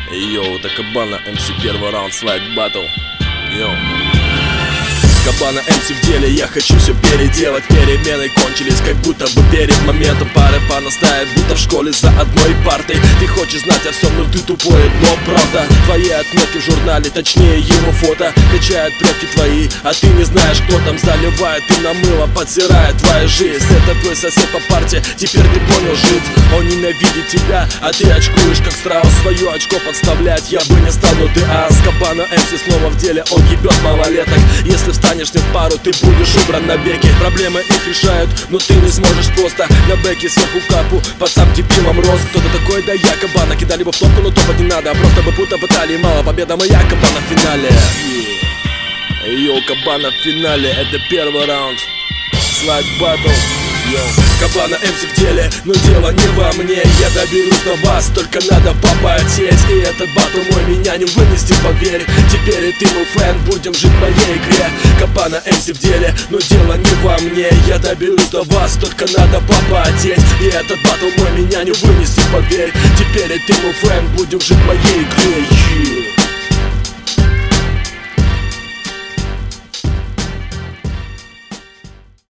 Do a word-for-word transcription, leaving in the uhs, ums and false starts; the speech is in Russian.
Йоу, это Кабана эм си, первый раунд, слайд баттл. Йоу. Кабана эм си в деле, я хочу все переделать. Перемены кончились, как будто бы перед моментом. Пары понастает, будто в школе за одной партой. Ты хочешь знать о всем, но ты тупой, но правда. Твои отметки в журнале, точнее его фото качают предки твои, а ты не знаешь, кто там. Заливает и на мыло подсирает твою жизнь. Это твой сосед по парте, теперь ты понял жить. Он ненавидит тебя, а ты очкуешь, как страус. Свое очко подставлять я бы не стал, но ты ас. Кабана эм си снова в деле, он ебет малолеток. Если встанешь не в пару, ты будешь убран навеки. Проблемы их решают, но ты не сможешь просто. На бэке сверху капу, под сам дебилом рос. Кто-то такой, да я Кабана. Кидали бы в топку, но топать не надо. Просто бы будто пытали, мало победа моя. Кабана в финале. Йоу, Кабана в финале, это первый раунд. Слайд баттл. Кабана эм си в деле, но дело не во мне. Я доберусь до вас, только надо попотеть. И этот батл мой, меня не вынести, поверь. Теперь и ты, мой фэн, будем жить в моей игре. Кабана эм си в деле, но дело не во мне. Я доберусь до вас, только надо попотеть. И этот батл мой, меня не вынести, поверь. Теперь и ты, мой фэн, будем жить в моей игре.